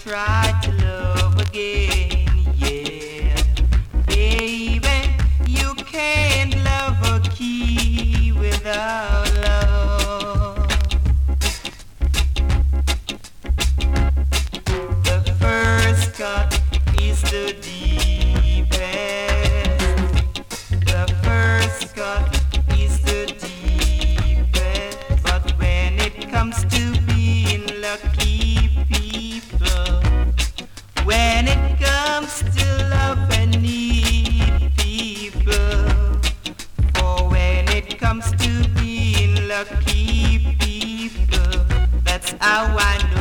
try to love again, yeah. Baby, you can't love a key without love. The first cut is the deepest. The first cut is the deepest. But when it comes to being lucky people, when it comes to love and need people, or when it comes to being lucky people, that's how I know